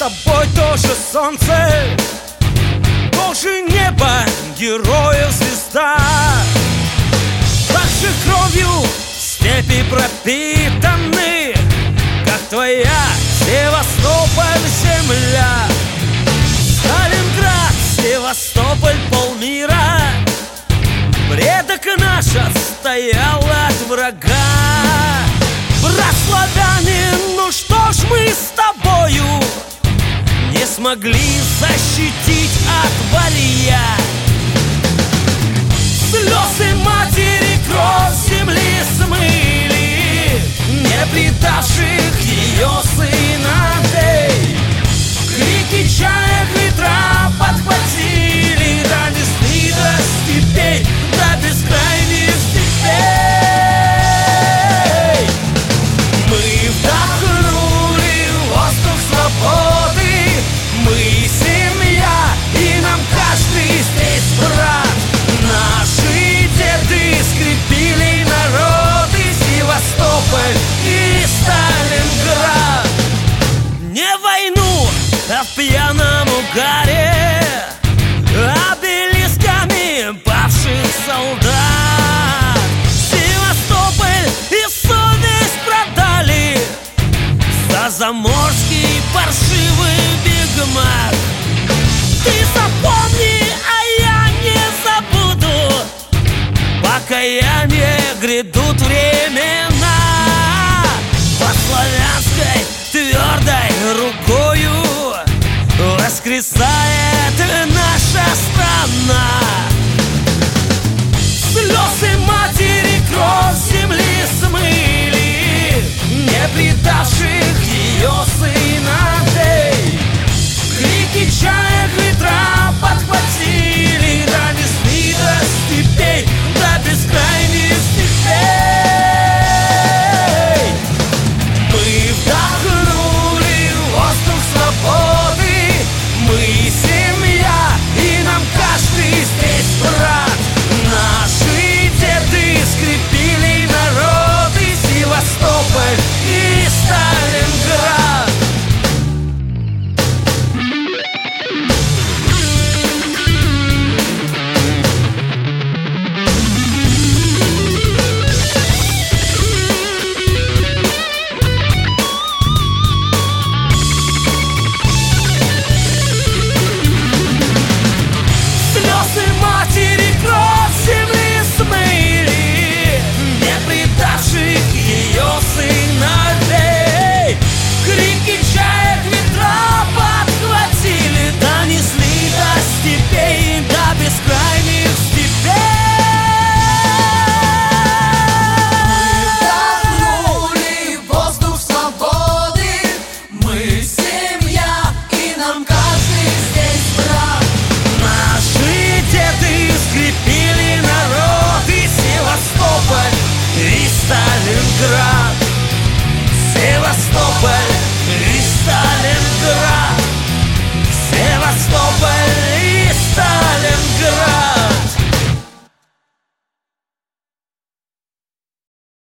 тобой тоже солнце, тоже небо, героев звезда. Также кровью степи пропитаны, как твоя Севастополь земля. Сталинград, Севастополь, полмира, предок наш отстоял от врага. Брат славянин, ну что ж мы с тобою не смогли защитить от варья? Слезы матери, кровь земли смыли не предавших ее сыновей. Крики чаек ветра подхватили до весны, до степей, до бескрайних степей. Мы вдохнули воздух свободы, мы семья, и нам каждый здесь брат. Наши деды скрепили народы, Севастополь и Сталинград. Не войну, а в пьяном угаре обелисками павших солдат. Севастополь и совесть продали за заморский паршивый бигмак. Ты запомни, а я не забуду, покаяние грядут времена. По славянской твердой рукою воскресает наша страна.